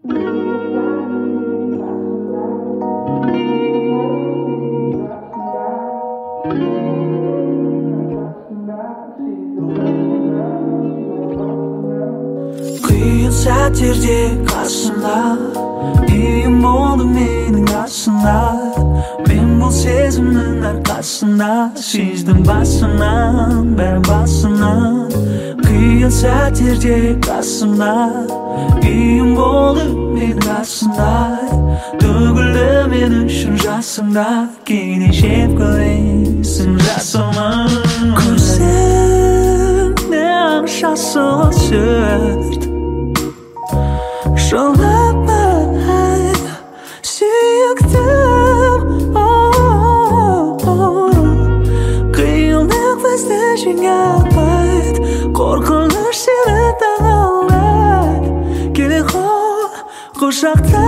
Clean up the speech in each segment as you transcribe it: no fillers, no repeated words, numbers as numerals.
Қиын сәттерде қасымда үйім болды менің асында мен бұл сезімнің арқасында сездім басынан бәрі басынан қиын сәттерде қасымда үйім болды менің асында төгілді мен үшін жасымда кейде жеп көресің жасыма көзіңде ақшасы сүрт жыламай сүйіктім қиындық бізді жеңе алмайды қорқыныш сені таң алмайды келе қой құшақта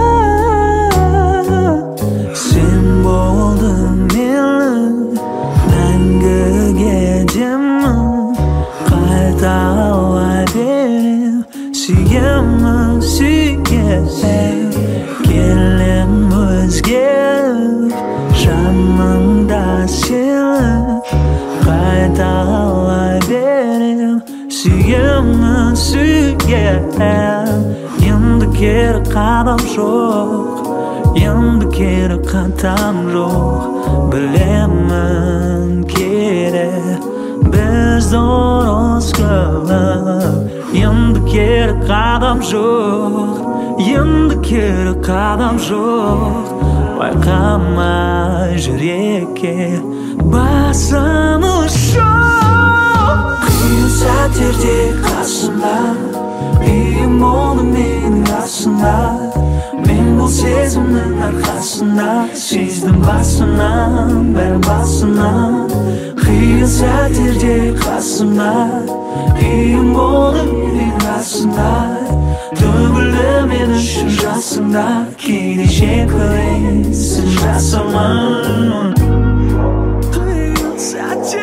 сен болдың менің мәңгіге демім қайталай берем сүйемін сүйесің келем өзгеріп жанымда сені қайталай берем сүйемін сүйем енді кері қадам жоқ енді кері қадам жоқ білемін керек біз дұрыс қылып енді кері қадам жоқ енді кері қадам жоқ байқамай жүрекке басымыз жоқ қиын сәттерде қасымда үйім болды менің асында мен бұл сезімнің арқасында сездім басынан бәрі басынан қиын сәттерде қасымда үйім болды менің асында төгілді мен үшін жасымда кейде жек көресің жасыма қиын сәттерде